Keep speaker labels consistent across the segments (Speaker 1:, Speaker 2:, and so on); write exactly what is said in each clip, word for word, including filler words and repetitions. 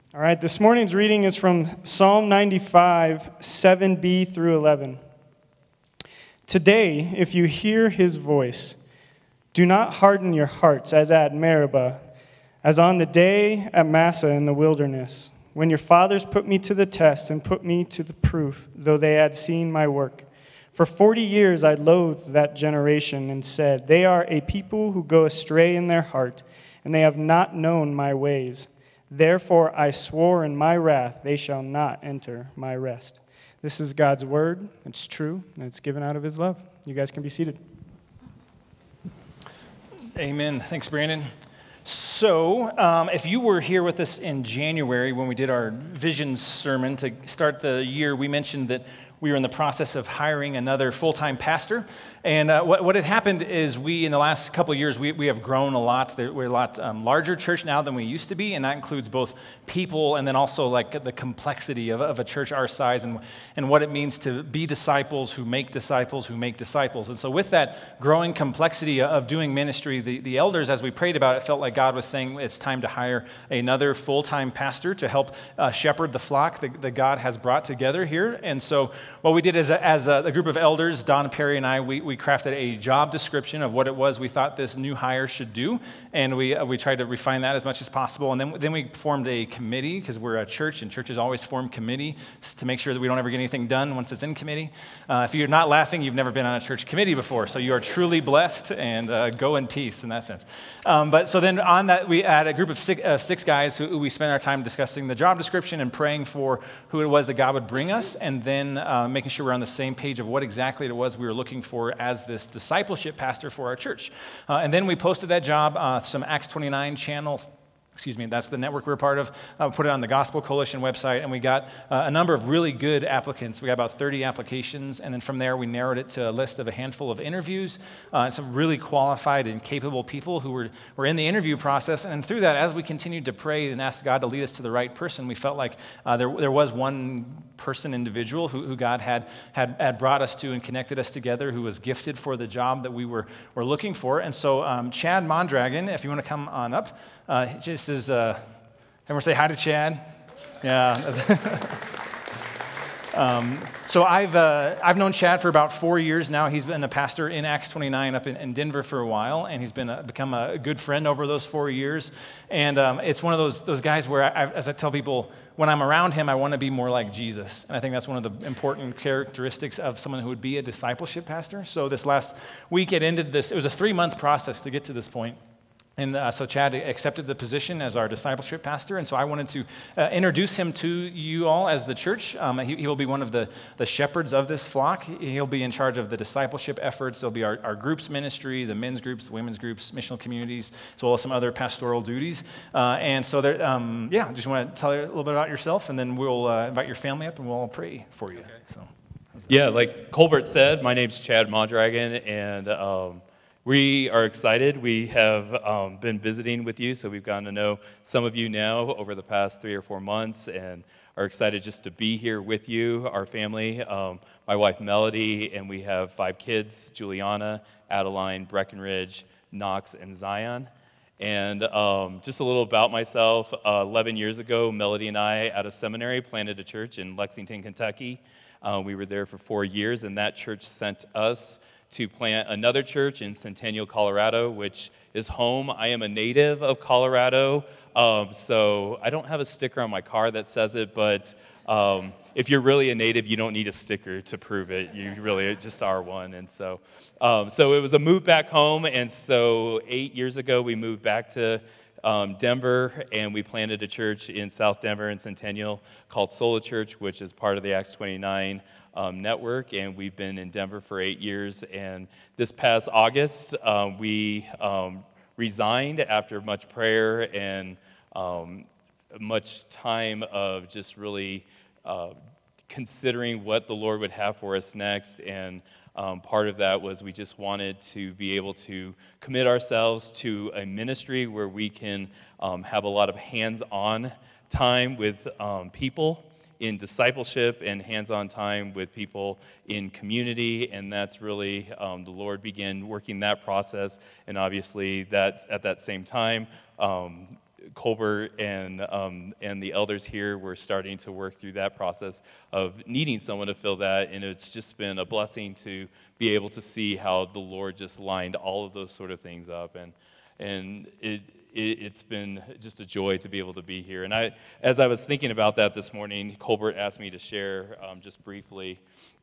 Speaker 1: All right, this morning's reading is from Psalm ninety-five, seven b through eleven. Today, if you hear his voice, do not harden your hearts as at Meribah, as on the day at Massah in the wilderness, when your fathers put me to the test and put me to the proof, though they had seen my work. For forty years I loathed that generation and said, they are a people who go astray in their heart, and they have not known my ways. Therefore I swore in my wrath, they shall not enter my rest. This is God's word. It's true, and it's given out of his love. You guys can be seated.
Speaker 2: Amen. Thanks, Brandon. So, um, if you were here with us in January when we did our vision sermon to start the year, we mentioned that we were in the process of hiring another full-time pastor. And uh, what, what had happened is we, in the last couple of years, we, we have grown a lot. We're a lot um, larger church now than we used to be, and that includes both people and then also like the complexity of, of a church our size and, and what it means to be disciples who make disciples who make disciples. And so with that growing complexity of doing ministry, the, the elders, as we prayed about it, felt like God was saying it's time to hire another full-time pastor to help uh, shepherd the flock that, that God has brought together here. And so what we did as a, as a, a group of elders, Don Perry and I, we, we crafted a job description of what it was we thought this new hire should do, and we uh, we tried to refine that as much as possible. And then then we formed a committee, because we're a church, and churches always form committees to make sure that we don't ever get anything done once it's in committee. Uh, if you're not laughing, you've never been on a church committee before, so you are truly blessed, and uh, go in peace in that sense. Um, but so then on that, we had a group of six, uh, six guys who, who we spent our time discussing the job description and praying for who it was that God would bring us, and then uh, making sure we're on the same page of what exactly it was we were looking for as this discipleship pastor for our church. Uh, and then we posted that job, uh, some Acts twenty-nine channel, excuse me, that's the network we're a part of, uh, put it on the Gospel Coalition website, and we got uh, a number of really good applicants. We got about thirty applications, and then from there we narrowed it to a list of a handful of interviews, uh, some really qualified and capable people who were, were in the interview process. And through that, as we continued to pray and ask God to lead us to the right person, we felt like uh, there, there was one person, individual, who, who God had, had had brought us to and connected us together, who was gifted for the job that we were, were looking for. And so um, Chad Mondragon, if you want to come on up, uh, this is, uh, everyone say hi to Chad. Yeah. um, so I've uh, I've known Chad for about four years now. He's been a pastor in Acts twenty-nine up in, in Denver for a while, and he's been a, become a good friend over those four years. And um, it's one of those those guys where, I, as I tell people, when I'm around him, I want to be more like Jesus. And I think that's one of the important characteristics of someone who would be a discipleship pastor. So this last week, it ended this, it was a three-month process to get to this point. And uh, so Chad accepted the position as our discipleship pastor, and so I wanted to uh, introduce him to you all as the church. Um, he, he will be one of the, the shepherds of this flock. He'll be in charge of the discipleship efforts. There'll be our, our groups ministry, the men's groups, the women's groups, missional communities, as well as some other pastoral duties. Uh, and so, there, um, yeah, just want to tell you a little bit about yourself, and then we'll uh, invite your family up, and we'll all pray for you. Okay. So,
Speaker 3: yeah, like Colbert said, my name's Chad Mondragon, and um, we are excited. We have um, been visiting with you, so we've gotten to know some of you now over the past three or four months, and are excited just to be here with you, our family, um, my wife Melody, and we have five kids, Juliana, Adeline, Breckenridge, Knox, and Zion. And um, just a little about myself, uh, eleven years ago, Melody and I, out of seminary, planted a church in Lexington, Kentucky. Uh, we were there for four years, and that church sent us to plant another church in Centennial, Colorado, which is home. I am a native of Colorado, um, so I don't have a sticker on my car that says it, but um, if you're really a native, you don't need a sticker to prove it. You really just are one. And so um, so it was a move back home, and so eight years ago, we moved back to Um, Denver, and we planted a church in South Denver and Centennial called Sola Church, which is part of the Acts twenty-nine um, network, and we've been in Denver for eight years. And this past August, uh, we um, resigned after much prayer and um, much time of just really uh, considering what the Lord would have for us next. And Um, part of that was we just wanted to be able to commit ourselves to a ministry where we can um, have a lot of hands-on time with um, people in discipleship and hands-on time with people in community, and that's really, um, the Lord began working that process, and obviously that at that same time, um, Colbert and um, and the elders here were starting to work through that process of needing someone to fill that, and it's just been a blessing to be able to see how the Lord just lined all of those sort of things up, and and it, it it's been just a joy to be able to be here. And I, as I was thinking about that this morning, Colbert asked me to share um, just briefly,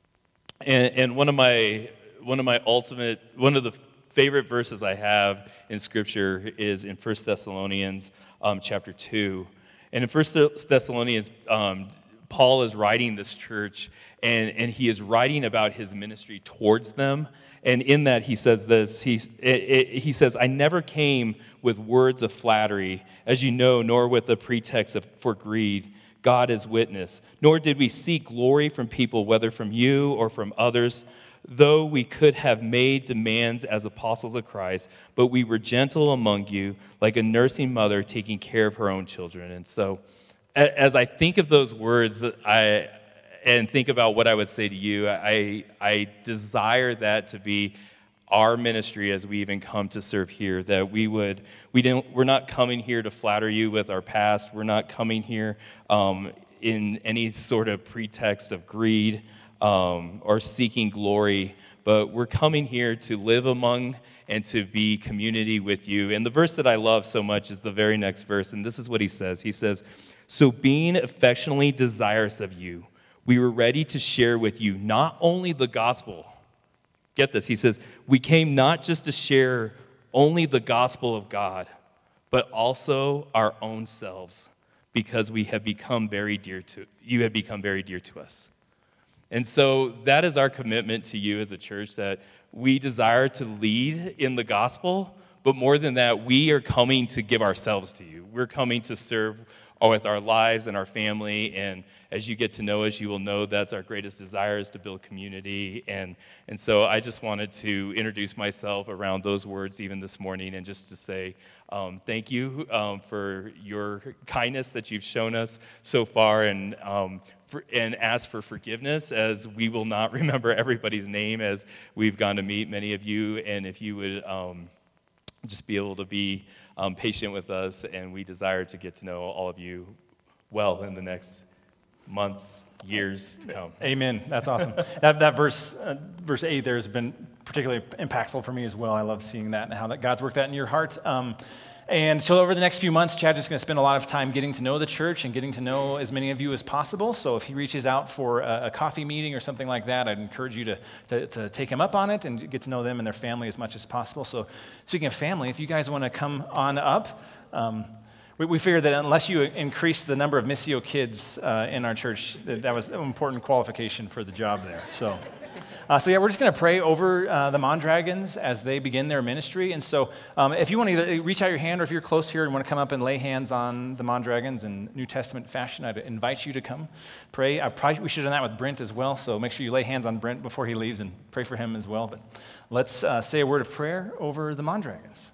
Speaker 3: and, and one of my one of my ultimate one of the favorite verses I have in Scripture is in First Thessalonians um, chapter two. And in First Thessalonians, um, Paul is writing this church, and, and he is writing about his ministry towards them. And in that he says this, he, it, it, he says, I never came with words of flattery, as you know, nor with a pretext of, for greed. God is witness. Nor did we seek glory from people, whether from you or from others, though we could have made demands as apostles of Christ, but we were gentle among you, like a nursing mother taking care of her own children. And so as I think of those words I and think about what I would say to you, I, I desire that to be our ministry as we even come to serve here, that we would, we didn't, we're not coming here to flatter you with our past. We're not coming here um, in any sort of pretext of greed, Um, or seeking glory, but we're coming here to live among and to be community with you. And the verse that I love so much is the very next verse, and this is what he says. He says, so being affectionately desirous of you, we were ready to share with you not only the gospel. Get this, he says, we came not just to share only the gospel of God, but also our own selves, because we have become very dear to, you have become very dear to us. And so that is our commitment to you as a church, that we desire to lead in the gospel, but more than that, we are coming to give ourselves to you. We're coming to serve with our lives and our family, and as you get to know us, you will know that's our greatest desire, is to build community. And, and so I just wanted to introduce myself around those words even this morning, and just to say um, thank you um, for your kindness that you've shown us so far, and um, for, and ask for forgiveness, as we will not remember everybody's name as we've gone to meet many of you, and if you would um, just be able to be um, patient with us, and we desire to get to know all of you well in the next months, years to come.
Speaker 2: Amen. That's awesome. that, that verse, uh, verse eight there has been particularly impactful for me as well. I love seeing that and how that God's worked that in your heart. Um, and so over the next few months, Chad is going to spend a lot of time getting to know the church and getting to know as many of you as possible. So if he reaches out for a, a coffee meeting or something like that, I'd encourage you to, to, to take him up on it and get to know them and their family as much as possible. So speaking of family, if you guys want to come on up, um, We, we figured that unless you increase the number of Missio kids uh, in our church, that, that was an important qualification for the job there. So, uh, so yeah, we're just going to pray over uh, the Mondragons as they begin their ministry. And so um, if you want to either reach out your hand, or if you're close here and want to come up and lay hands on the Mondragons in New Testament fashion, I'd invite you to come pray. I probably, we should have done that with Brent as well, so make sure you lay hands on Brent before he leaves and pray for him as well. But let's uh, say a word of prayer over the Mondragons.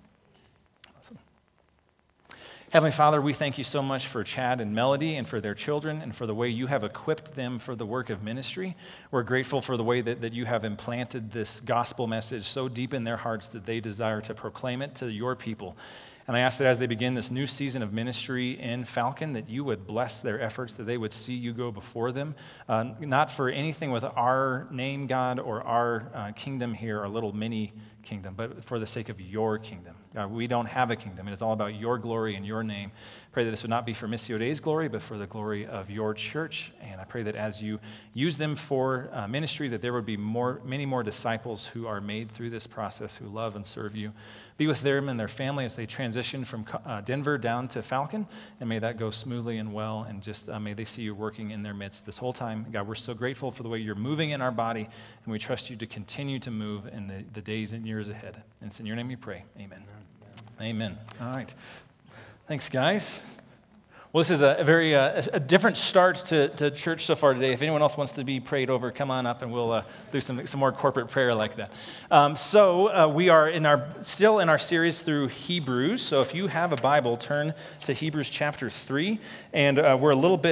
Speaker 2: Heavenly Father, we thank you so much for Chad and Melody and for their children and for the way you have equipped them for the work of ministry. We're grateful for the way that, that you have implanted this gospel message so deep in their hearts that they desire to proclaim it to your people. And I ask that as they begin this new season of ministry in Falcon, that you would bless their efforts, that they would see you go before them, uh, not for anything with our name, God, or our uh, kingdom here, our little mini kingdom, but for the sake of your kingdom. God, we don't have a kingdom. It is all about your glory and your name. Pray that this would not be for Missio Dei's glory, but for the glory of your church. And I pray that as you use them for uh, ministry, that there would be more, many more disciples who are made through this process, who love and serve you. Be with them and their family as they transition from uh, Denver down to Falcon, and may that go smoothly and well, and just uh, may they see you working in their midst this whole time. God, we're so grateful for the way you're moving in our body, and we trust you to continue to move in the, the days and years ahead. And it's in your name we pray. Amen. Amen. All right. Thanks, guys. Well, this is a, a very uh, a different start to, to church so far today. If anyone else wants to be prayed over, come on up and we'll uh, do some some more corporate prayer like that. Um, so uh, we are in our still in our series through Hebrews. So if you have a Bible, turn to Hebrews chapter three, and uh, we're a little bit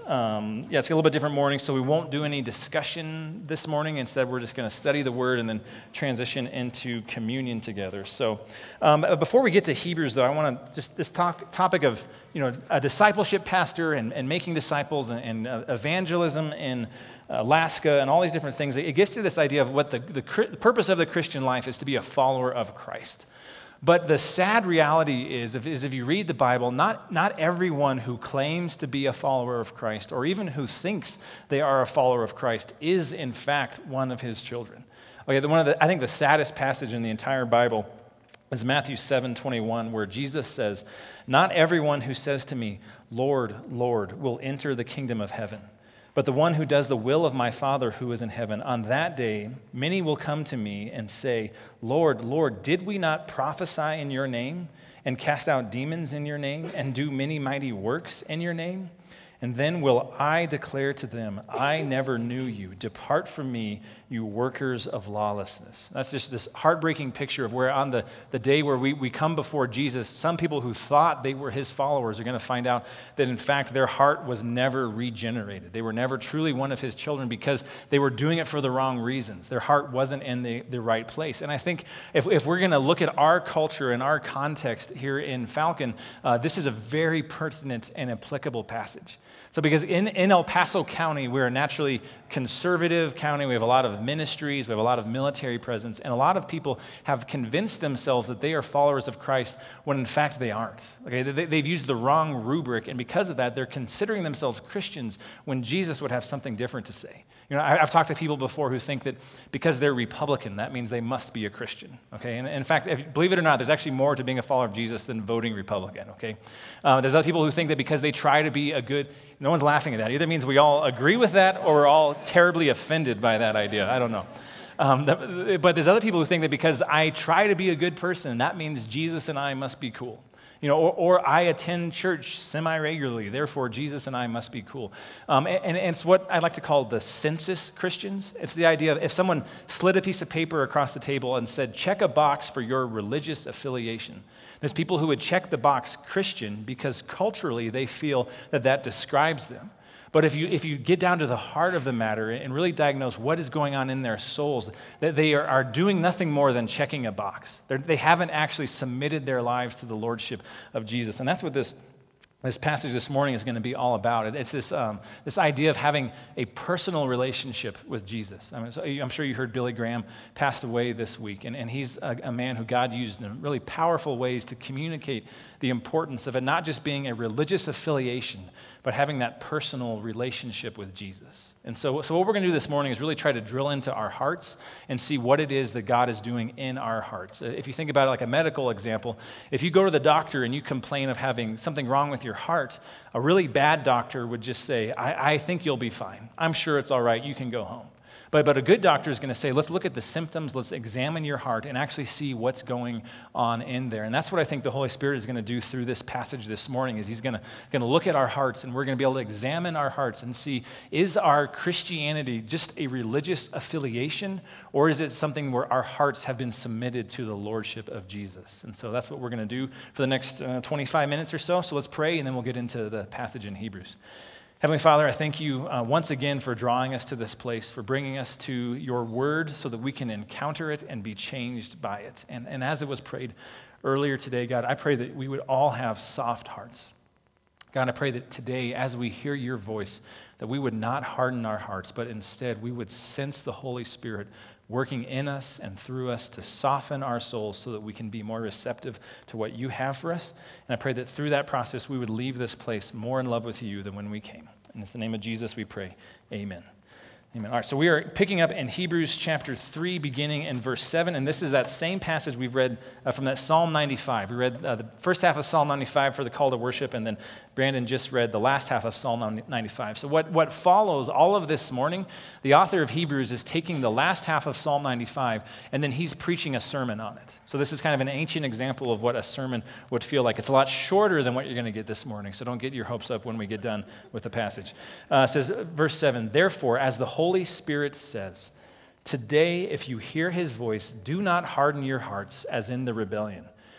Speaker 2: Um, yeah, it's a little bit different morning, so we won't do any discussion this morning. Instead, we're just going to study the Word and then transition into communion together. So um, before we get to Hebrews, though, I want to just this talk, topic of you know a discipleship pastor and, and making disciples and, and uh, evangelism in Alaska and all these different things. It gets to this idea of what the, the, the purpose of the Christian life is to be a follower of Christ. But the sad reality is, if, is if you read the Bible, not, not everyone who claims to be a follower of Christ, or even who thinks they are a follower of Christ, is in fact one of his children. Okay, the, one of the, I think the saddest passage in the entire Bible is Matthew seven twenty-one, where Jesus says, "Not everyone who says to me, 'Lord, Lord,' will enter the kingdom of heaven, but the one who does the will of my Father who is in heaven. On that day, many will come to me and say, 'Lord, Lord, did we not prophesy in your name and cast out demons in your name and do many mighty works in your name?' And then will I declare to them, 'I never knew you. Depart from me, you workers of lawlessness.'" That's just this heartbreaking picture of where on the, the day where we, we come before Jesus, some people who thought they were his followers are going to find out that in fact their heart was never regenerated. They were never truly one of his children because they were doing it for the wrong reasons. Their heart wasn't in the, the right place. And I think if, if we're going to look at our culture and our context here in Falcon, uh, this is a very pertinent and applicable passage. So because in, in El Paso County, we're a naturally conservative county. We have a lot of ministries. We have a lot of military presence. And a lot of people have convinced themselves that they are followers of Christ when in fact they aren't. Okay, they, they've used the wrong rubric. And because of that, they're considering themselves Christians when Jesus would have something different to say. You know, I, I've talked to people before who think that because they're Republican, that means they must be a Christian. Okay, and in fact, if, believe it or not, there's actually more to being a follower of Jesus than voting Republican. Okay, uh, there's other people who think that because they try to be a good, no one's laughing at that. Either means we all agree with that or we're all terribly offended by that idea. I don't know. Um, that, but there's other people who think that because I try to be a good person, that means Jesus and I must be cool. You know, or, or I attend church semi-regularly, therefore Jesus and I must be cool. Um, and, and it's what I like to call the census Christians. It's the idea of if someone slid a piece of paper across the table and said, check a box for your religious affiliation. There's people who would check the box Christian because culturally they feel that that describes them. But if you if you get down to the heart of the matter and really diagnose what is going on in their souls, that they are, are doing nothing more than checking a box. They're, they haven't actually submitted their lives to the lordship of Jesus. And that's what this This passage this morning is going to be all about. It's this um, this idea of having a personal relationship with Jesus. I mean, so I'm sure you heard Billy Graham passed away this week, and, and he's a, a man who God used in really powerful ways to communicate the importance of it not just being a religious affiliation, but having that personal relationship with Jesus. And so, so what we're going to do this morning is really try to drill into our hearts and see what it is that God is doing in our hearts. If you think about it like a medical example, if you go to the doctor and you complain of having something wrong with your heart, a really bad doctor would just say, I, I think you'll be fine. I'm sure it's all right. You can go home. But, but a good doctor is going to say, let's look at the symptoms, let's examine your heart and actually see what's going on in there. And that's what I think the Holy Spirit is going to do through this passage this morning, is he's going to, going to look at our hearts, and we're going to be able to examine our hearts and see, is our Christianity just a religious affiliation, or is it something where our hearts have been submitted to the lordship of Jesus? And so that's what we're going to do for the next uh, twenty-five minutes or so. So let's pray, and then we'll get into the passage in Hebrews. Heavenly Father, I thank you uh, once again for drawing us to this place, for bringing us to your word so that we can encounter it and be changed by it. And, and as it was prayed earlier today, God, I pray that we would all have soft hearts. God, I pray that today, as we hear your voice, that we would not harden our hearts, but instead we would sense the Holy Spirit working in us and through us to soften our souls so that we can be more receptive to what you have for us. And I pray that through that process, we would leave this place more in love with you than when we came. And it's the name of Jesus we pray. Amen. Amen. All right, so we are picking up in Hebrews chapter three, beginning in verse seven, and this is that same passage we've read uh, from that Psalm ninety-five. We read uh, the first half of Psalm ninety-five for the call to worship, and then Brandon just read the last half of Psalm ninety-five. So what, what follows all of this morning, the author of Hebrews is taking the last half of Psalm ninety-five, and then he's preaching a sermon on it. So this is kind of an ancient example of what a sermon would feel like. It's a lot shorter than what you're going to get this morning, so don't get your hopes up when we get done with the passage. Uh, it says, verse seven, "Therefore, as the Holy Spirit says, today if you hear his voice, do not harden your hearts as in the rebellion.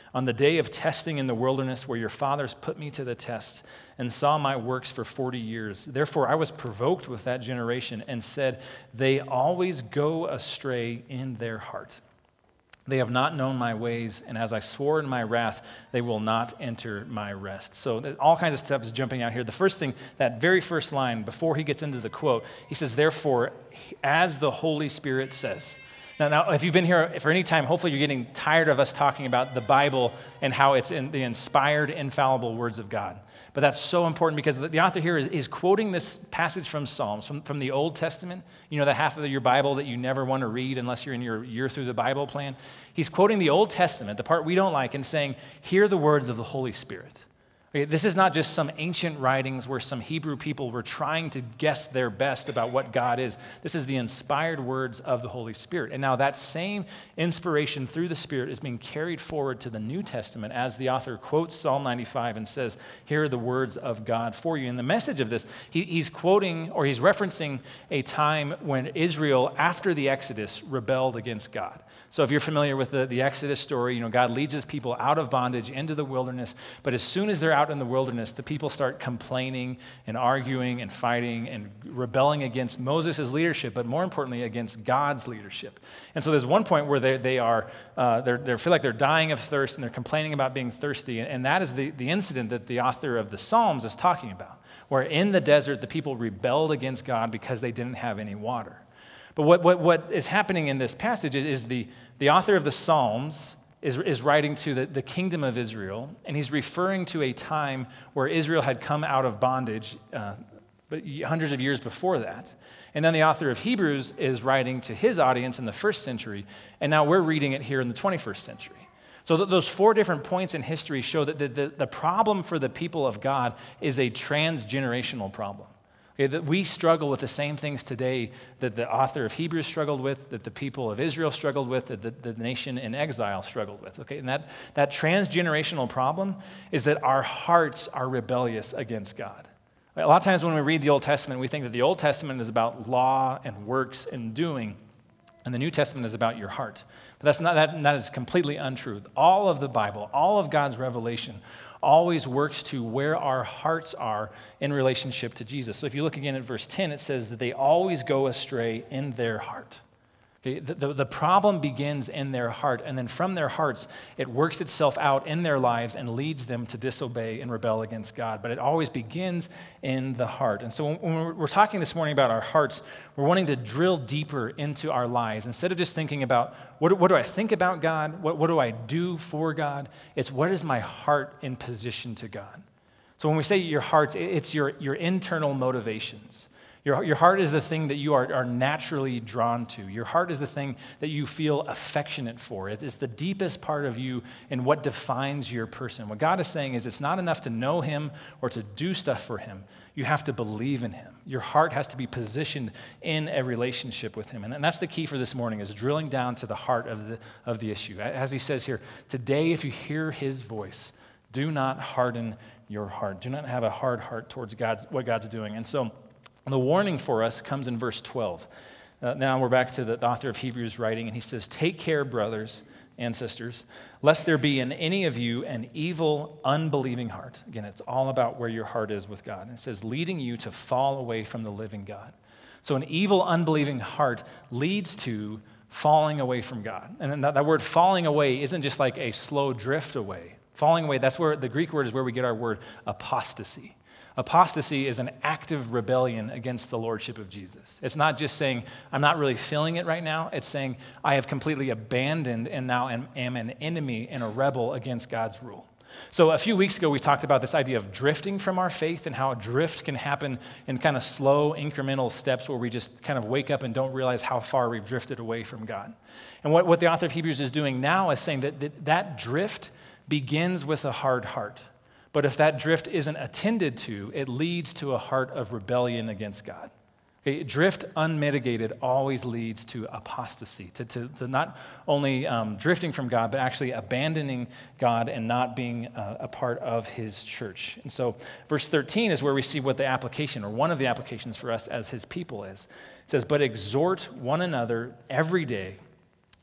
Speaker 2: on the day of testing in the wilderness where your fathers put me to the test and saw my works for forty years. Therefore I was provoked with that generation and said, they always go astray in their heart. They have not known my ways, and as I swore in my wrath, they will not enter my rest. So all kinds of stuff is jumping out here. The first thing, that very first line, before he gets into the quote, he says, therefore, as the Holy Spirit says. Now, now, if you've been here for any time, hopefully you're getting tired of us talking about the Bible and how it's in the inspired, infallible words of God. But that's so important because the author here is, is quoting this passage from Psalms, from, from the Old Testament. You know, the half of your Bible that you never want to read unless you're in your year through the Bible plan. He's quoting the Old Testament, the part we don't like, and saying, hear the words of the Holy Spirit. Okay, this is not just some ancient writings where some Hebrew people were trying to guess their best about what God is. This is the inspired words of the Holy Spirit. And now that same inspiration through the Spirit is being carried forward to the New Testament as the author quotes Psalm ninety-five and says, here are the words of God for you. And the message of this, he, he's quoting or he's referencing a time when Israel, after the Exodus, rebelled against God. So if you're familiar with the, the Exodus story, you know, God leads his people out of bondage into the wilderness, but as soon as they're out in the wilderness, the people start complaining and arguing and fighting and rebelling against Moses' leadership, but more importantly, against God's leadership. And so there's one point where they, they are, uh, they're, they feel like they're dying of thirst and they're complaining about being thirsty, and that is the, the incident that the author of the Psalms is talking about, where in the desert, the people rebelled against God because they didn't have any water. But what, what, what is happening in this passage is the, the author of the Psalms is, is writing to the, the kingdom of Israel, and he's referring to a time where Israel had come out of bondage uh, but hundreds of years before that. And then the author of Hebrews is writing to his audience in the first century, and now we're reading it here in the twenty-first century. So th- those four different points in history show that the, the, the problem for the people of God is a transgenerational problem. Okay, that we struggle with the same things today that the author of Hebrews struggled with, that the people of Israel struggled with, that the, the nation in exile struggled with. Okay, and that, that transgenerational problem is that our hearts are rebellious against God. A lot of times when we read the Old Testament, we think that the Old Testament is about law and works and doing, and the New Testament is about your heart. But that's not, that, that is completely untrue. All of the Bible, all of God's revelation always works to where our hearts are in relationship to Jesus. So if you look again at verse ten, it says that they always go astray in their heart. Okay, the, the, the problem begins in their heart, and then from their hearts, it works itself out in their lives and leads them to disobey and rebel against God. But it always begins in the heart. And so when, when we're, we're talking this morning about our hearts, we're wanting to drill deeper into our lives. Instead of just thinking about, what, what do I think about God? What, what do I do for God? It's, what is my heart in position to God? So when we say your heart, it's your, your internal motivations. Your, your heart is the thing that you are, are naturally drawn to. Your heart is the thing that you feel affectionate for. It is the deepest part of you and what defines your person. What God is saying is it's not enough to know him or to do stuff for him. You have to believe in him. Your heart has to be positioned in a relationship with him. And, and that's the key for this morning, is drilling down to the heart of the, of the issue. As he says here, today if you hear his voice, do not harden your heart. Do not have a hard heart towards God's, what God's doing. And so the warning for us comes in verse twelve. Uh, now we're back to the author of Hebrews writing, and he says, take care, brothers and sisters, lest there be in any of you an evil, unbelieving heart. Again, it's all about where your heart is with God. And it says, leading you to fall away from the living God. So an evil, unbelieving heart leads to falling away from God. And then that, that word falling away isn't just like a slow drift away. Falling away, that's where the Greek word is where we get our word apostasy. Apostasy is an active rebellion against the lordship of Jesus. It's not just saying, I'm not really feeling it right now. It's saying, I have completely abandoned and now am, am an enemy and a rebel against God's rule. So a few weeks ago, we talked about this idea of drifting from our faith and how a drift can happen in kind of slow, incremental steps where we just kind of wake up and don't realize how far we've drifted away from God. And what, what the author of Hebrews is doing now is saying that that, that drift begins with a hard heart. But if that drift isn't attended to, it leads to a heart of rebellion against God. Okay, drift unmitigated always leads to apostasy, to, to, to not only um, drifting from God, but actually abandoning God and not being uh, a part of his church. And so verse thirteen is where we see what the application, or one of the applications for us as his people is. It says, but exhort one another every day,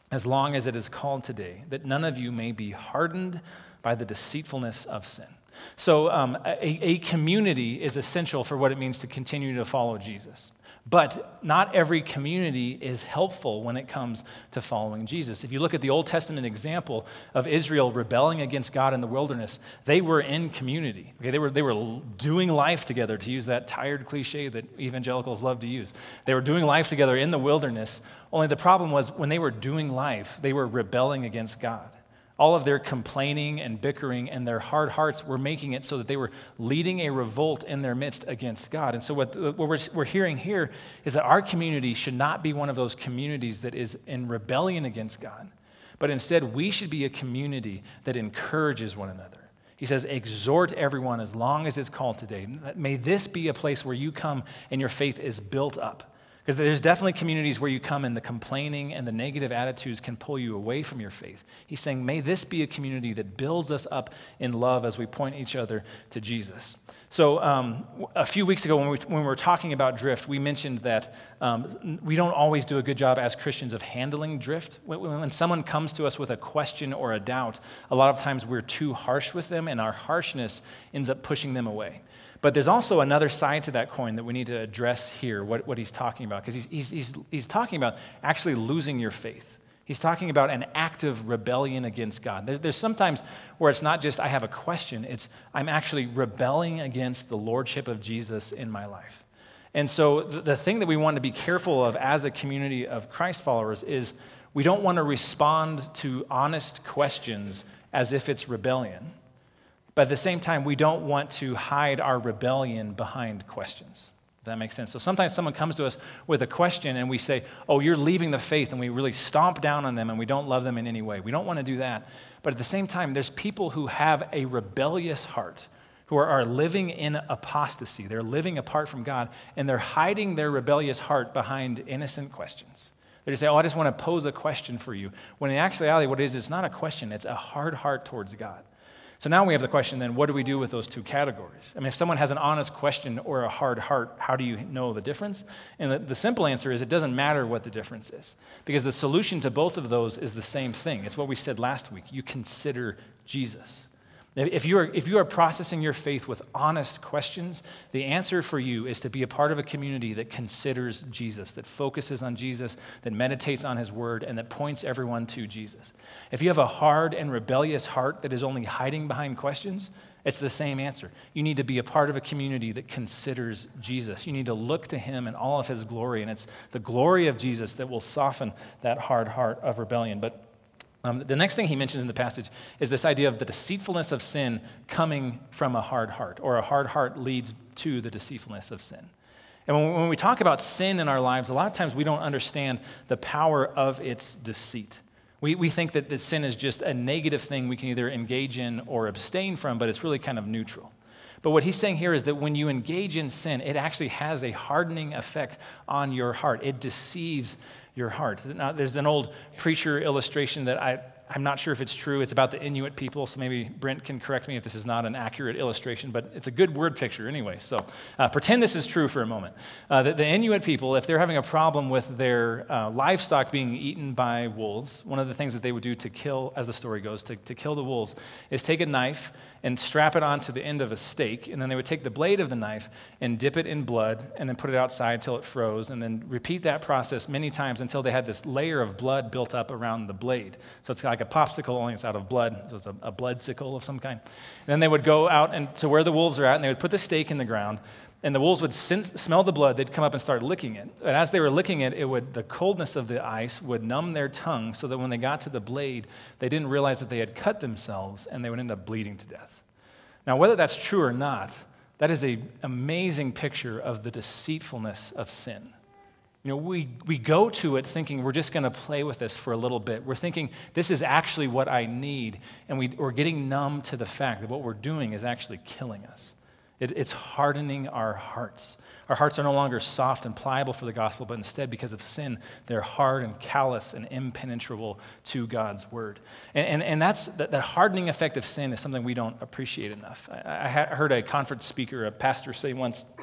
Speaker 2: as long as it is called today, that none of you may be hardened by the deceitfulness of sin. So um, a, a community is essential for what it means to continue to follow Jesus. But not every community is helpful when it comes to following Jesus. If you look at the Old Testament example of Israel rebelling against God in the wilderness, they were in community. Okay, they were, they were doing life together, to use that tired cliche that evangelicals love to use. They were doing life together in the wilderness, only the problem was when they were doing life, they were rebelling against God. All of their complaining and bickering and their hard hearts were making it so that they were leading a revolt in their midst against God. And so what, what we're, we're hearing here is that our community should not be one of those communities that is in rebellion against God, but instead we should be a community that encourages one another. He says, exhort everyone as long as it's called today. May this be a place where you come and your faith is built up. Because there's definitely communities where you come and the complaining and the negative attitudes can pull you away from your faith. He's saying, may this be a community that builds us up in love as we point each other to Jesus. So um, a few weeks ago when we, when we were talking about drift, we mentioned that um, we don't always do a good job as Christians of handling drift. When, when someone comes to us with a question or a doubt, a lot of times we're too harsh with them and our harshness ends up pushing them away. But there's also another side to that coin that we need to address here, what, what he's talking about, because he's, he's, he's, he's talking about actually losing your faith. He's talking about an active rebellion against God. There, there's sometimes where it's not just I have a question, it's I'm actually rebelling against the lordship of Jesus in my life. And so the, the thing that we want to be careful of as a community of Christ followers is we don't want to respond to honest questions as if it's rebellion. But at the same time, we don't want to hide our rebellion behind questions. Does that make sense? So sometimes someone comes to us with a question and we say, oh, you're leaving the faith, and we really stomp down on them and we don't love them in any way. We don't want to do that. But at the same time, there's people who have a rebellious heart, who are, are living in apostasy. They're living apart from God, and they're hiding their rebellious heart behind innocent questions. They just say, oh, I just want to pose a question for you. When in actuality, what it is, it's not a question, it's a hard heart towards God. So now we have the question then, what do we do with those two categories? I mean, if someone has an honest question or a hard heart, how do you know the difference? And the, the simple answer is it doesn't matter what the difference is, because the solution to both of those is the same thing. It's what we said last week. You consider Jesus. If you are, if you are processing your faith with honest questions, the answer for you is to be a part of a community that considers Jesus, that focuses on Jesus, that meditates on his word, and that points everyone to Jesus. If you have a hard and rebellious heart that is only hiding behind questions, it's the same answer. You need to be a part of a community that considers Jesus. You need to look to him in all of his glory, and it's the glory of Jesus that will soften that hard heart of rebellion. But Um, the next thing he mentions in the passage is this idea of the deceitfulness of sin coming from a hard heart, or a hard heart leads to the deceitfulness of sin. And when, when we talk about sin in our lives, a lot of times we don't understand the power of its deceit. We, we think that, that sin is just a negative thing we can either engage in or abstain from, but it's really kind of neutral. But what he's saying here is that when you engage in sin, it actually has a hardening effect on your heart. It deceives your heart. Now, there's an old preacher illustration that I, I'm not sure if it's true. It's about the Inuit people, so maybe Brent can correct me if this is not an accurate illustration, but it's a good word picture anyway. So uh, pretend this is true for a moment. Uh, the, the Inuit people, if they're having a problem with their uh, livestock being eaten by wolves, one of the things that they would do to kill, as the story goes, to, to kill the wolves, is take a knife and strap it onto the end of a stake, and then they would take the blade of the knife and dip it in blood and then put it outside till it froze, and then repeat that process many times until they had this layer of blood built up around the blade. So it's like a popsicle, only it's out of blood. So it's a, a bloodsicle of some kind. And then they would go out and to where the wolves are at, and they would put the stake in the ground, and the wolves would sense, smell the blood. They'd come up and start licking it. And as they were licking it, it would the coldness of the ice would numb their tongue so that when they got to the blade, they didn't realize that they had cut themselves, and they would end up bleeding to death. Now, whether that's true or not, that is an amazing picture of the deceitfulness of sin. You know, we, we go to it thinking we're just going to play with this for a little bit. We're thinking this is actually what I need, and we, we're getting numb to the fact that what we're doing is actually killing us. It, it's hardening our hearts. Our hearts are no longer soft and pliable for the gospel, but instead, because of sin, they're hard and callous and impenetrable to God's word. And, and, and that's that, that hardening effect of sin is something we don't appreciate enough. I, I heard a conference speaker, a pastor, say once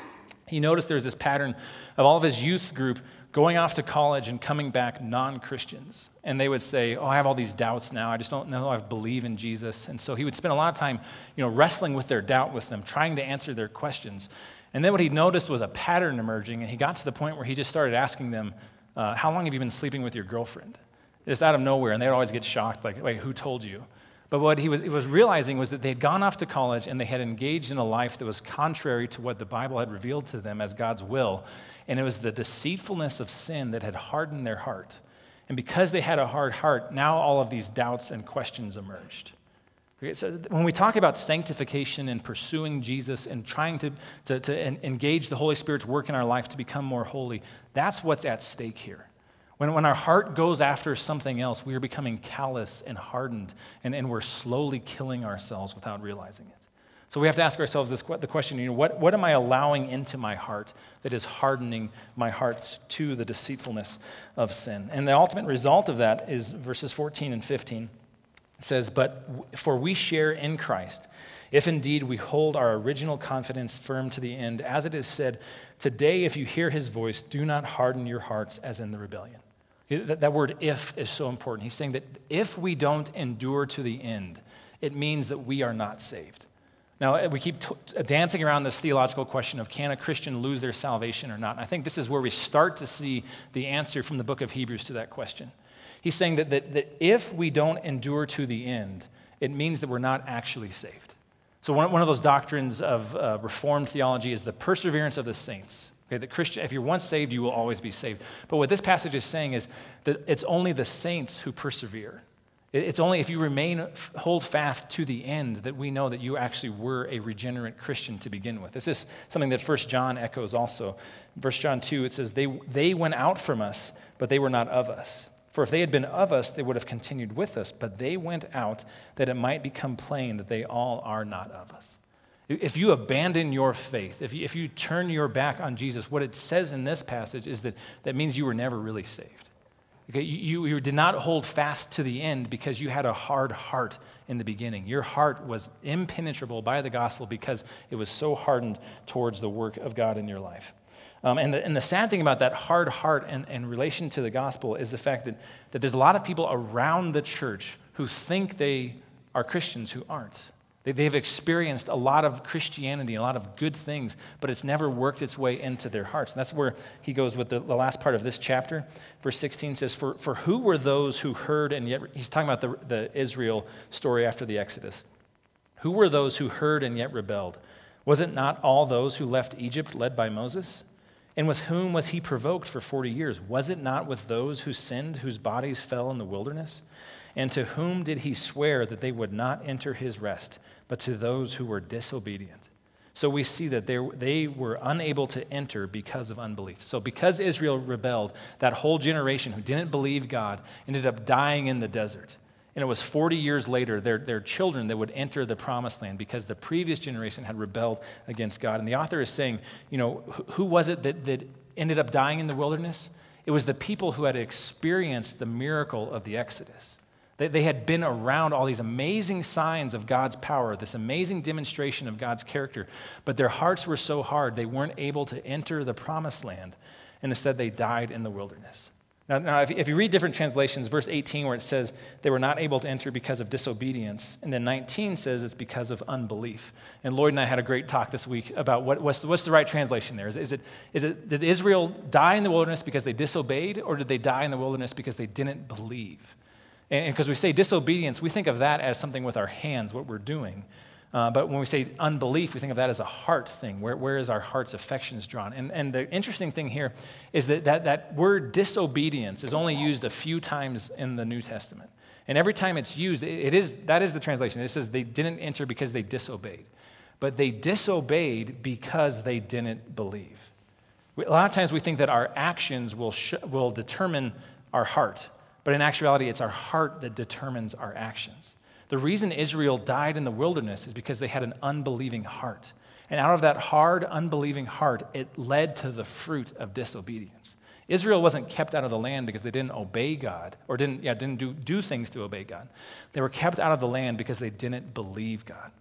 Speaker 2: he noticed there was this pattern of all of his youth group going off to college and coming back non-Christians. And they would say, oh, I have all these doubts now. I just don't know if I believe in Jesus. And so he would spend a lot of time, you know, wrestling with their doubt with them, trying to answer their questions. And then what he noticed was a pattern emerging, and he got to the point where he just started asking them, uh, how long have you been sleeping with your girlfriend? Just out of nowhere, and they'd always get shocked, like, wait, who told you? But what he was, he was realizing was that they had gone off to college and they had engaged in a life that was contrary to what the Bible had revealed to them as God's will. And it was the deceitfulness of sin that had hardened their heart. And because they had a hard heart, now all of these doubts and questions emerged. Okay, so when we talk about sanctification and pursuing Jesus and trying to, to, to engage the Holy Spirit's work in our life to become more holy, that's what's at stake here. When, when our heart goes after something else, we are becoming callous and hardened, and, and we're slowly killing ourselves without realizing it. So we have to ask ourselves this, the question, you know, what, what am I allowing into my heart that is hardening my heart to the deceitfulness of sin? And the ultimate result of that is verses fourteen and fifteen. It says, but for we share in Christ, if indeed we hold our original confidence firm to the end, as it is said, today if you hear his voice, do not harden your hearts as in the rebellion. That, that word if is so important. He's saying that if we don't endure to the end, it means that we are not saved. Now, we keep t- dancing around this theological question of can a Christian lose their salvation or not? And I think this is where we start to see the answer from the book of Hebrews to that question. He's saying that, that, that if we don't endure to the end, it means that we're not actually saved. So one, one of those doctrines of uh, Reformed theology is the perseverance of the saints. Okay, that Christian, if you're once saved, you will always be saved. But what this passage is saying is that it's only the saints who persevere. It's only if you remain, hold fast to the end that we know that you actually were a regenerate Christian to begin with. This is something that First John echoes also. First John two, it says, they, they went out from us, but they were not of us. For if they had been of us, they would have continued with us, but they went out that it might become plain that they all are not of us. If you abandon your faith, if you, if you turn your back on Jesus, what it says in this passage is that that means you were never really saved. Okay, you, you did not hold fast to the end because you had a hard heart in the beginning. Your heart was impenetrable by the gospel because it was so hardened towards the work of God in your life. Um, and, the, and the sad thing about that hard heart in, in relation to the gospel is the fact that, that there's a lot of people around the church who think they are Christians who aren't. They, they've experienced a lot of Christianity, a lot of good things, but it's never worked its way into their hearts. And that's where he goes with the, the last part of this chapter. Verse sixteen says, for, for who were those who heard and yet, he's talking about the, the Israel story after the Exodus. Who were those who heard and yet rebelled? Was it not all those who left Egypt led by Moses? And with whom was he provoked for forty years? Was it not with those who sinned, whose bodies fell in the wilderness? And to whom did he swear that they would not enter his rest, but to those who were disobedient? So we see that they, they were unable to enter because of unbelief. So because Israel rebelled, that whole generation who didn't believe God ended up dying in the desert. And it was forty years later, their, their children that would enter the promised land because the previous generation had rebelled against God. And the author is saying, you know, who, who was it that, that ended up dying in the wilderness? It was the people who had experienced the miracle of the Exodus. They, they had been around all these amazing signs of God's power, this amazing demonstration of God's character, but their hearts were so hard they weren't able to enter the promised land, and instead they died in the wilderness. Now, now if, if you read different translations, verse eighteen where it says they were not able to enter because of disobedience, and then nineteen says it's because of unbelief. And Lloyd and I had a great talk this week about what, what's, the, what's the right translation there. Is, is, it, is it, did Israel die in the wilderness because they disobeyed, or did they die in the wilderness because they didn't believe? And because we say disobedience, we think of that as something with our hands, what we're doing. Uh, but when we say unbelief, we think of that as a heart thing. Where, where is our heart's affections drawn? And, and the interesting thing here is that, that that word disobedience is only used a few times in the New Testament. And every time it's used, it, it is that is the translation. It says they didn't enter because they disobeyed. But they disobeyed because they didn't believe. We, a lot of times we think that our actions will sh- will determine our heart. But in actuality, it's our heart that determines our actions. The reason Israel died in the wilderness is because they had an unbelieving heart. And out of that hard, unbelieving heart, it led to the fruit of disobedience. Israel wasn't kept out of the land because they didn't obey God or didn't, yeah, didn't do, do things to obey God. They were kept out of the land because they didn't believe God.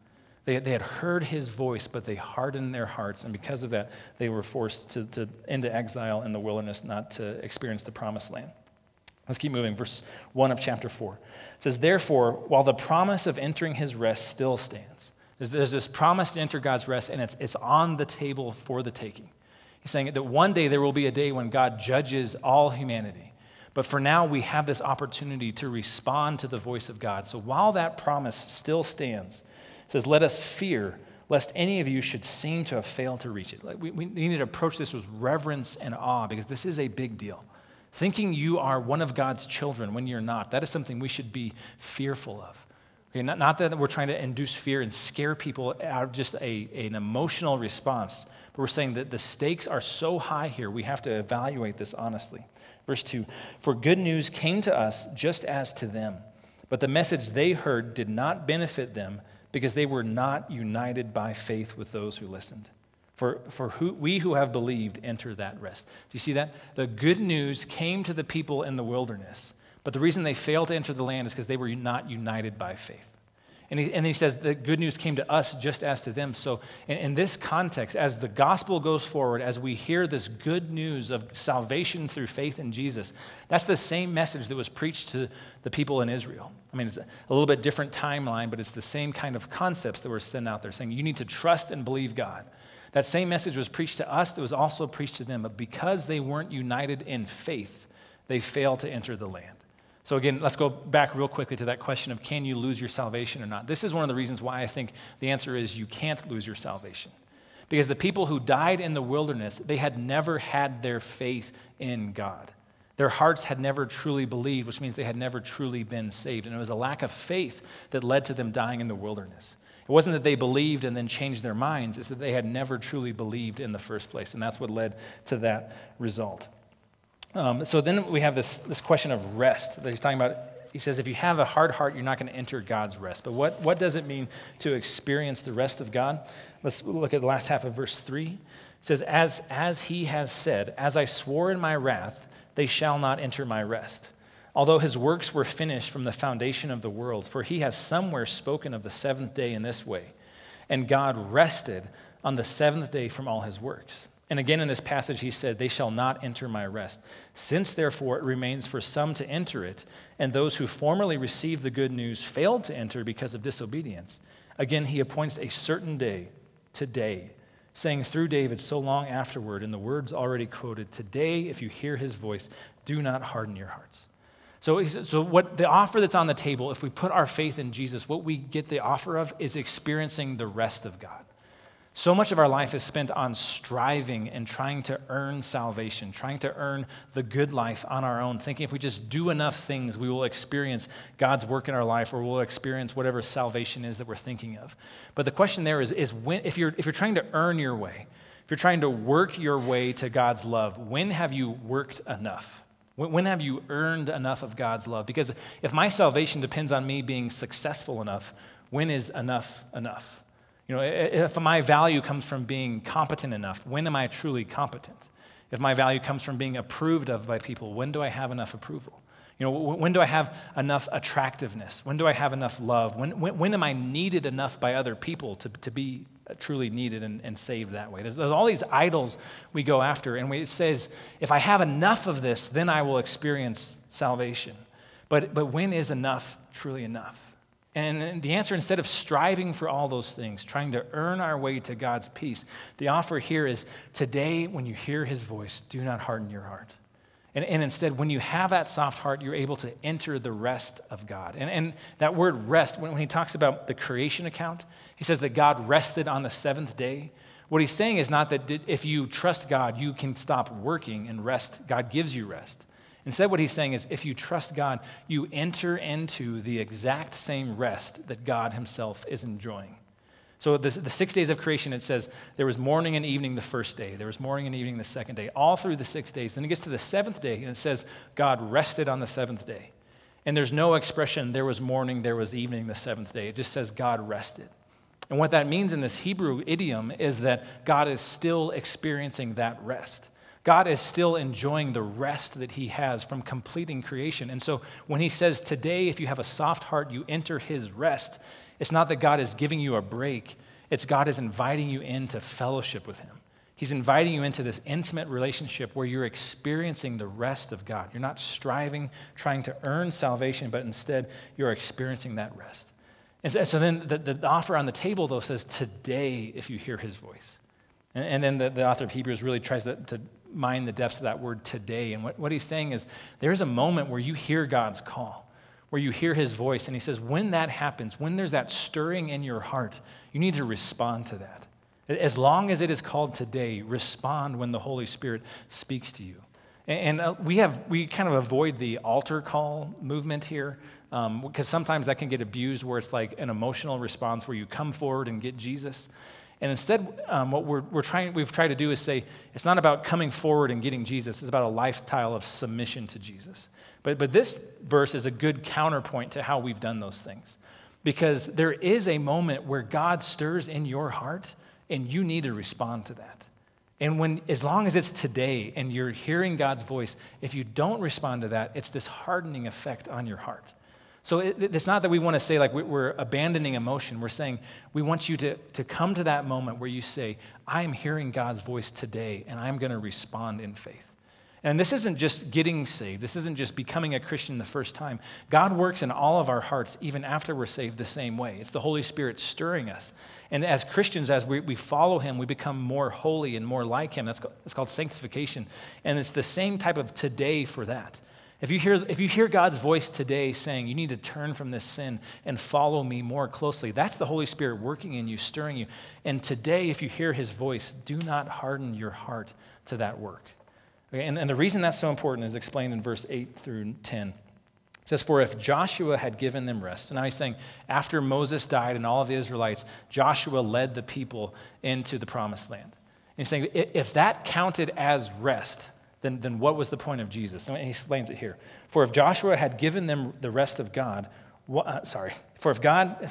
Speaker 2: They, they had heard his voice, but they hardened their hearts. And because of that, they were forced to, to into exile in the wilderness, not to experience the promised land. Let's keep moving. Verse one of chapter four. It says, therefore, while the promise of entering his rest still stands. There's, there's this promise to enter God's rest, and it's, it's on the table for the taking. He's saying that one day there will be a day when God judges all humanity. But for now, we have this opportunity to respond to the voice of God. So while that promise still stands, it says, let us fear lest any of you should seem to have failed to reach it. Like we, we need to approach this with reverence and awe because this is a big deal. Thinking you are one of God's children when you're not, that is something we should be fearful of. Okay, not, not that we're trying to induce fear and scare people out of just a, an emotional response, but we're saying that the stakes are so high here, we have to evaluate this honestly. Verse two, for good news came to us just as to them, but the message they heard did not benefit them because they were not united by faith with those who listened. For, for who, we who have believed enter that rest. Do you see that? The good news came to the people in the wilderness, but the reason they failed to enter the land is because they were not united by faith. And he, and he says the good news came to us just as to them. So in, in this context, as the gospel goes forward, as we hear this good news of salvation through faith in Jesus, that's the same message that was preached to the people in Israel. I mean, it's a little bit different timeline, but it's the same kind of concepts that were sent out there, saying you need to trust and believe God. That same message was preached to us, that was also preached to them, but because they weren't united in faith, they failed to enter the land. So again, let's go back real quickly to that question of can you lose your salvation or not? This is one of the reasons why I think the answer is you can't lose your salvation. Because the people who died in the wilderness, they had never had their faith in God. Their hearts had never truly believed, which means they had never truly been saved. And it was a lack of faith that led to them dying in the wilderness. It wasn't that they believed and then changed their minds. It's that they had never truly believed in the first place. And that's what led to that result. Um, so then we have this, this question of rest that he's talking about. He says, if you have a hard heart, you're not going to enter God's rest. But what, what does it mean to experience the rest of God? Let's look at the last half of verse three. It says, as, as he has said, as I swore in my wrath, they shall not enter my rest. Although his works were finished from the foundation of the world, for he has somewhere spoken of the seventh day in this way. And God rested on the seventh day from all his works. And again in this passage he said, they shall not enter my rest. Since therefore it remains for some to enter it, and those who formerly received the good news failed to enter because of disobedience, again he appoints a certain day, today, saying through David so long afterward, in the words already quoted, today if you hear his voice, do not harden your hearts. So, so what the offer that's on the table, if we put our faith in Jesus, what we get the offer of is experiencing the rest of God. So much of our life is spent on striving and trying to earn salvation, trying to earn the good life on our own, thinking if we just do enough things, we will experience God's work in our life or we'll experience whatever salvation is that we're thinking of. But the question there is, is when, if you're, if you're trying to earn your way, if you're trying to work your way to God's love, when have you worked enough? When, when have you earned enough of God's love? Because if my salvation depends on me being successful enough, when is enough enough? You know, if my value comes from being competent enough, when am I truly competent? If my value comes from being approved of by people, when do I have enough approval? You know, when do I have enough attractiveness? When do I have enough love? When, when, when am I needed enough by other people to, to be truly needed and, and saved that way? There's, there's all these idols we go after, and we, it says, if I have enough of this, then I will experience salvation. But, but when is enough truly enough? And the answer, instead of striving for all those things, trying to earn our way to God's peace, the offer here is today, when you hear his voice, do not harden your heart. And, and instead, when you have that soft heart, you're able to enter the rest of God. And, and that word rest, when, when he talks about the creation account, he says that God rested on the seventh day. What he's saying is not that if you trust God, you can stop working and rest. God gives you rest. Instead, what he's saying is if you trust God, you enter into the exact same rest that God himself is enjoying. So the, the six days of creation, it says there was morning and evening the first day. There was morning and evening the second day, all through the six days. Then it gets to the seventh day, and it says God rested on the seventh day. And there's no expression, there was morning, there was evening the seventh day. It just says God rested. And what that means in this Hebrew idiom is that God is still experiencing that rest. God is still enjoying the rest that he has from completing creation. And so when he says, today, if you have a soft heart, you enter his rest, It's not that God is giving you a break. It's God is inviting you into fellowship with him. He's inviting you into this intimate relationship where you're experiencing the rest of God. You're not striving, trying to earn salvation, but instead you're experiencing that rest. And so, so then the, the offer on the table, though, says, today, if you hear his voice. And, and then the, the author of Hebrews really tries to, to mine the depths of that word today. And what, what he's saying is there's a moment where you hear God's call, where you hear his voice. And he says, when that happens, when there's that stirring in your heart, you need to respond to that. As long as it is called today, respond when the Holy Spirit speaks to you. And, and uh, we have we kind of avoid the altar call movement here um, because sometimes that can get abused where it's like an emotional response where you come forward and get Jesus. And instead, um, what we're, we're trying, we've tried to do is say, it's not about coming forward and getting Jesus. It's about a lifestyle of submission to Jesus. But, but this verse is a good counterpoint to how we've done those things. Because there is a moment where God stirs in your heart, and you need to respond to that. And when, as long as it's today, and you're hearing God's voice, if you don't respond to that, it's this hardening effect on your heart. So it, it's not that we want to say like we're abandoning emotion. We're saying we want you to, to come to that moment where you say, I am hearing God's voice today, and I'm going to respond in faith. And this isn't just getting saved. This isn't just becoming a Christian the first time. God works in all of our hearts, even after we're saved, the same way. It's the Holy Spirit stirring us. And as Christians, as we, we follow him, we become more holy and more like him. That's called, that's called sanctification. And it's the same type of today for that. If you hear, if you hear God's voice today saying, you need to turn from this sin and follow me more closely, that's the Holy Spirit working in you, stirring you. And today, if you hear his voice, do not harden your heart to that work. Okay, and, and the reason that's so important is explained in verse eight through ten. It says, for if Joshua had given them rest. So now he's saying, after Moses died and all of the Israelites, Joshua led the people into the promised land. And he's saying, if that counted as rest, then, then what was the point of Jesus? And he explains it here. For if Joshua had given them the rest of God, what, uh, sorry, for if God,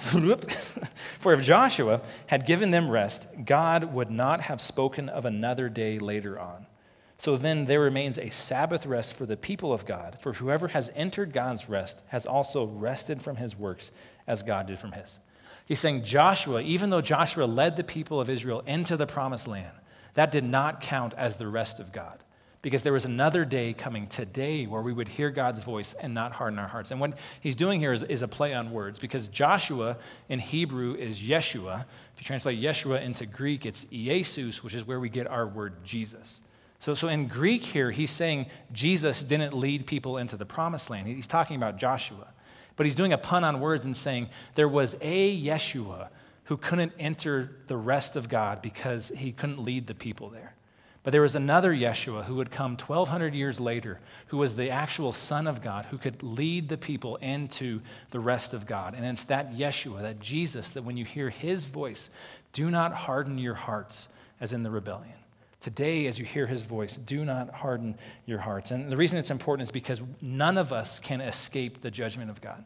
Speaker 2: for if Joshua had given them rest, God would not have spoken of another day later on. So then there remains a Sabbath rest for the people of God, for whoever has entered God's rest has also rested from his works as God did from his. He's saying Joshua, even though Joshua led the people of Israel into the promised land, that did not count as the rest of God. Because there was another day coming today where we would hear God's voice and not harden our hearts. And what he's doing here is, is a play on words, because Joshua in Hebrew is Yeshua. If you translate Yeshua into Greek, it's Iesus, which is where we get our word Jesus. So, so in Greek here, he's saying Jesus didn't lead people into the promised land. He's talking about Joshua. But he's doing a pun on words and saying there was a Yeshua who couldn't enter the rest of God because he couldn't lead the people there. But there was another Yeshua who would come twelve hundred years later, who was the actual Son of God, who could lead the people into the rest of God. And it's that Yeshua, that Jesus, that when you hear his voice, do not harden your hearts as in the rebellion. Today, as you hear his voice, do not harden your hearts. And the reason it's important is because none of us can escape the judgment of God.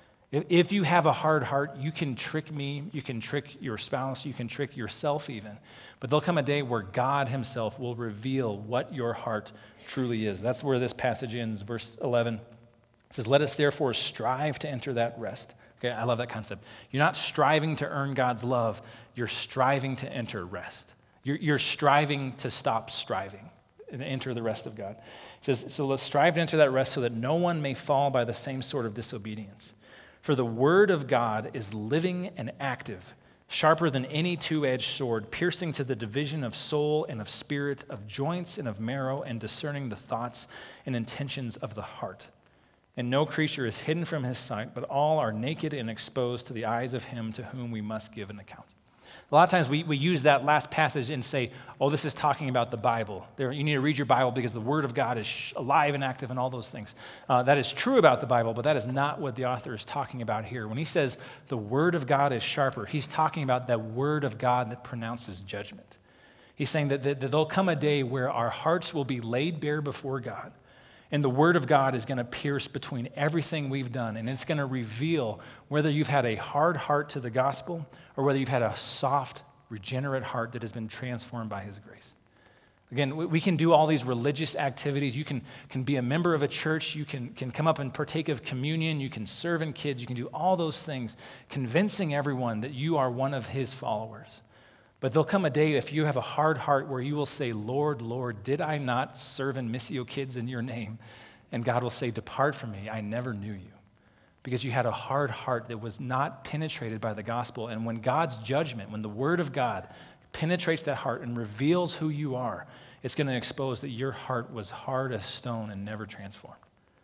Speaker 2: If you have a hard heart, you can trick me, you can trick your spouse, you can trick yourself even. But there'll come a day where God himself will reveal what your heart truly is. That's where this passage ends, verse eleven. It says, let us therefore strive to enter that rest. Okay, I love that concept. You're not striving to earn God's love, you're striving to enter rest. You're, you're striving to stop striving and enter the rest of God. It says, so let's strive to enter that rest so that no one may fall by the same sort of disobedience. For the word of God is living and active, sharper than any two-edged sword, piercing to the division of soul and of spirit, of joints and of marrow, and discerning the thoughts and intentions of the heart. And no creature is hidden from his sight, but all are naked and exposed to the eyes of him to whom we must give an account. A lot of times we, we use that last passage and say, oh, this is talking about the Bible. There, you need to read your Bible because the Word of God is alive and active and all those things. Uh, that is true about the Bible, but that is not what the author is talking about here. When he says the Word of God is sharper, he's talking about that Word of God that pronounces judgment. He's saying that, that, that there'll come a day where our hearts will be laid bare before God, and the Word of God is going to pierce between everything we've done, and it's going to reveal whether you've had a hard heart to the gospel or whether you've had a soft, regenerate heart that has been transformed by his grace. Again, we, we can do all these religious activities. You can, can be a member of a church. You can, can come up and partake of communion. You can serve in kids. You can do all those things, convincing everyone that you are one of his followers. But there'll come a day if you have a hard heart where you will say, Lord, Lord, did I not serve in Missio Kids in your name? And God will say, depart from me, I never knew you. Because you had a hard heart that was not penetrated by the gospel. And when God's judgment, when the word of God penetrates that heart and reveals who you are, it's going to expose that your heart was hard as stone and never transformed.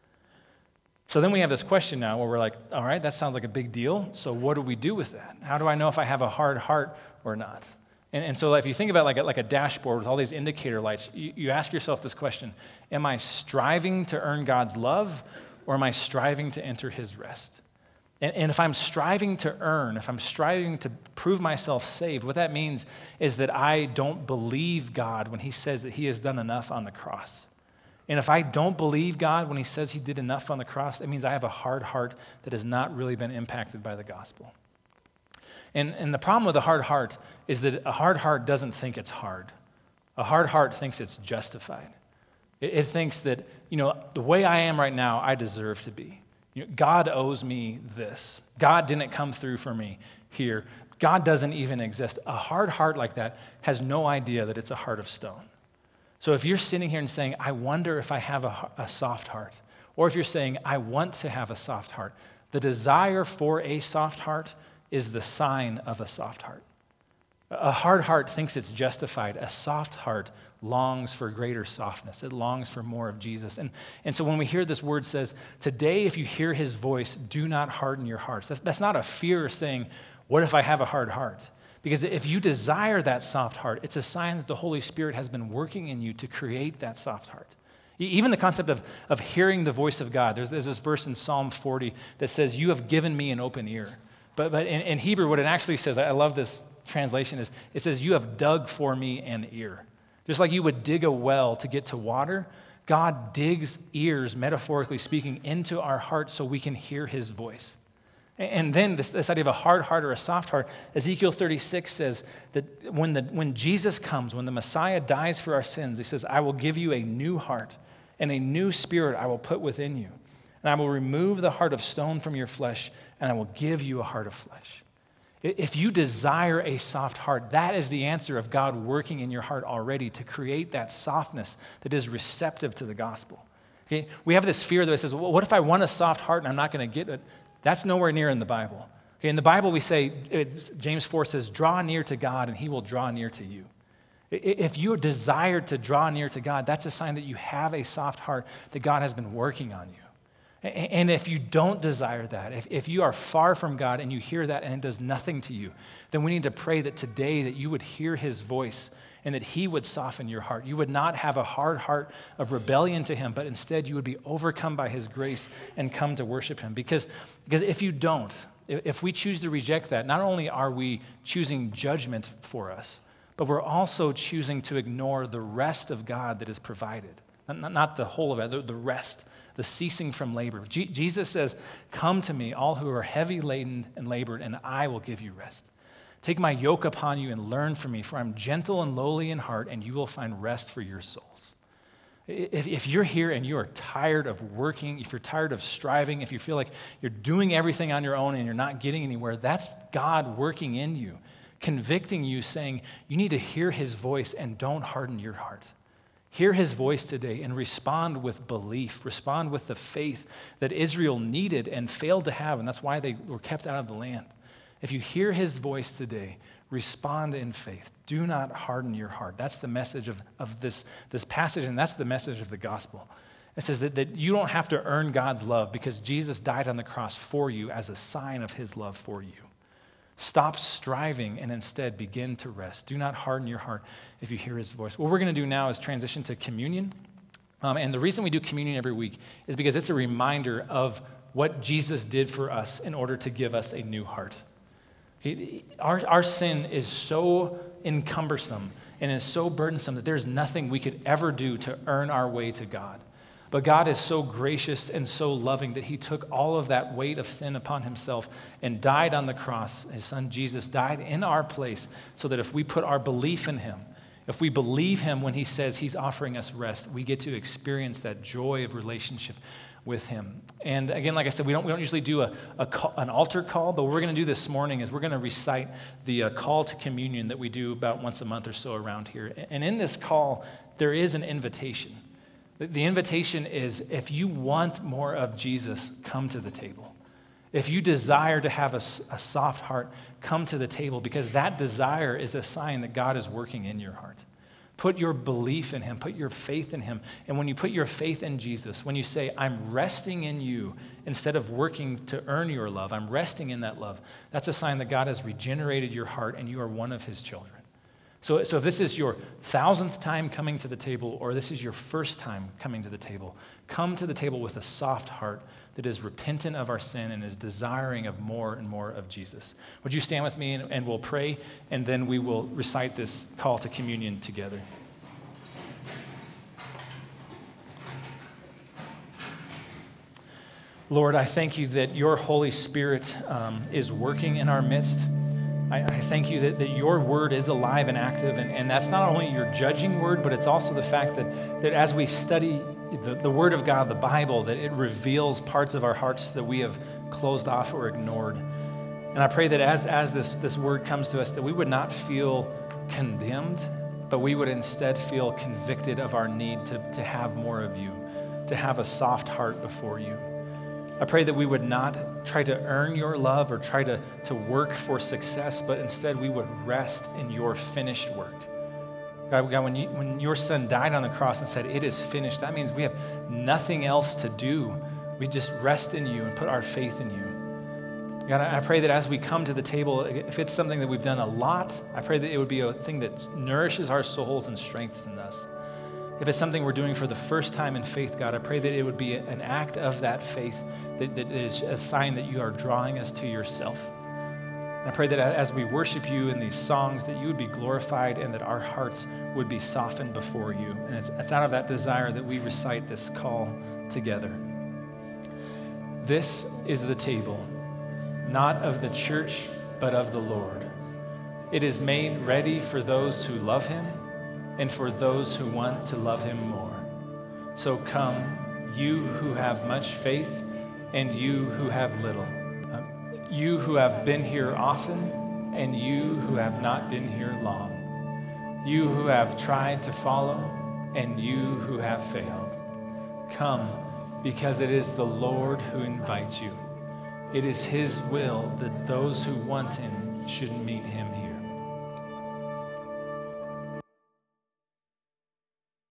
Speaker 2: So then we have this question now where we're like, all right, that sounds like a big deal. So what do we do with that? How do I know if I have a hard heart or not? And, and so if you think about like a, like a dashboard with all these indicator lights, you, you ask yourself this question: am I striving to earn God's love, or am I striving to enter his rest? And, and if I'm striving to earn, if I'm striving to prove myself saved, what that means is that I don't believe God when he says that he has done enough on the cross. And if I don't believe God when he says he did enough on the cross, that means I have a hard heart that has not really been impacted by the gospel. And, and the problem with a hard heart is that a hard heart doesn't think it's hard. A hard heart thinks it's justified. It, it thinks that, you know, the way I am right now, I deserve to be. You know, God owes me this. God didn't come through for me here. God doesn't even exist. A hard heart like that has no idea that it's a heart of stone. So if you're sitting here and saying, I wonder if I have a, a soft heart, or if you're saying, I want to have a soft heart, the desire for a soft heart is the sign of a soft heart. A hard heart thinks it's justified. A soft heart longs for greater softness. It longs for more of Jesus. And, and so when we hear this word says, today if you hear his voice, do not harden your hearts. That's, that's not a fear saying, what if I have a hard heart? Because if you desire that soft heart, it's a sign that the Holy Spirit has been working in you to create that soft heart. Even the concept of, of hearing the voice of God. There's, there's this verse in Psalm forty that says, you have given me an open ear. But, but in, in Hebrew, what it actually says, I love this translation, is it says, you have dug for me an ear. Just like you would dig a well to get to water, God digs ears, metaphorically speaking, into our hearts so we can hear his voice. And then this, this idea of a hard heart or a soft heart, Ezekiel thirty-six says that when, the, when Jesus comes, when the Messiah dies for our sins, he says, I will give you a new heart and a new spirit I will put within you. And I will remove the heart of stone from your flesh, and I will give you a heart of flesh. If you desire a soft heart, that is the answer of God working in your heart already to create that softness that is receptive to the gospel. Okay? We have this fear that says, well, what if I want a soft heart and I'm not going to get it? That's nowhere near in the Bible. Okay? In the Bible, we say, James four says, draw near to God and he will draw near to you. If you desire to draw near to God, that's a sign that you have a soft heart, that God has been working on you. And if you don't desire that, if, if you are far from God and you hear that and it does nothing to you, then we need to pray that today that you would hear his voice and that he would soften your heart. You would not have a hard heart of rebellion to him, but instead you would be overcome by his grace and come to worship him. Because, because if you don't, if we choose to reject that, not only are we choosing judgment for us, but we're also choosing to ignore the rest of God that is provided. Not, not the whole of it, the, the rest. The ceasing from labor. G- Jesus says, come to me, all who are heavy laden and labored, and I will give you rest. Take my yoke upon you and learn from me, for I'm gentle and lowly in heart, and you will find rest for your souls. If, if you're here and you are tired of working, if you're tired of striving, if you feel like you're doing everything on your own and you're not getting anywhere, that's God working in you, convicting you, saying, you need to hear his voice and don't harden your heart. Hear his voice today and respond with belief. Respond with the faith that Israel needed and failed to have, and that's why they were kept out of the land. If you hear his voice today, respond in faith. Do not harden your heart. That's the message of, of this, this passage, and that's the message of the gospel. It says that, that you don't have to earn God's love because Jesus died on the cross for you as a sign of his love for you. Stop striving and instead begin to rest. Do not harden your heart if you hear his voice. What we're going to do now is transition to communion. Um, and the reason we do communion every week is because it's a reminder of what Jesus did for us in order to give us a new heart. He, our, our sin is so encumbersome and is so burdensome that there's nothing we could ever do to earn our way to God. But God is so gracious and so loving that he took all of that weight of sin upon himself and died on the cross. His son Jesus died in our place so that if we put our belief in him, If we believe him when he says he's offering us rest, we get to experience that joy of relationship with him. And again, like I said, we don't, we don't usually do a, a call, an altar call, but what we're going to do this morning is we're going to recite the uh, call to communion that we do about once a month or so around here. And in this call, there is an invitation. The, the invitation is, if you want more of Jesus, come to the table. If you desire to have a, a soft heart, come to the table, because that desire is a sign that God is working in your heart. Put your belief in him, put your faith in him. And when you put your faith in Jesus, when you say, I'm resting in you, instead of working to earn your love, I'm resting in that love, that's a sign that God has regenerated your heart and you are one of his children. So, so if this is your thousandth time coming to the table, or this is your first time coming to the table, come to the table with a soft heart that is repentant of our sin and is desiring of more and more of Jesus. Would you stand with me and, and we'll pray, and then we will recite this call to communion together. Lord, I thank you that your Holy Spirit um, is working in our midst. I, I thank you that, that your word is alive and active, and, and that's not only your judging word, but it's also the fact that, that as we study the, the word of God, the Bible, that it reveals parts of our hearts that we have closed off or ignored. And I pray that as, as this, this word comes to us, that we would not feel condemned, but we would instead feel convicted of our need to, to have more of you, to have a soft heart before you. I pray that we would not try to earn your love or try to, to work for success, but instead we would rest in your finished work. God, God when, you, when your son died on the cross and said, it is finished, that means we have nothing else to do. We just rest in you and put our faith in you. God, I pray that as we come to the table, if it's something that we've done a lot, I pray that it would be a thing that nourishes our souls and strengthens us. If it's something we're doing for the first time in faith, God, I pray that it would be an act of that faith that, that is a sign that you are drawing us to yourself. And I pray that as we worship you in these songs, that you would be glorified and that our hearts would be softened before you. And it's, it's out of that desire that we recite this call together. This is the table, not of the church, but of the Lord. It is made ready for those who love him and for those who want to love him more. So come, you who have much faith and you who have little. Uh, you who have been here often and you who have not been here long. You who have tried to follow and you who have failed. Come, because it is the Lord who invites you. It is his will that those who want him should meet him here.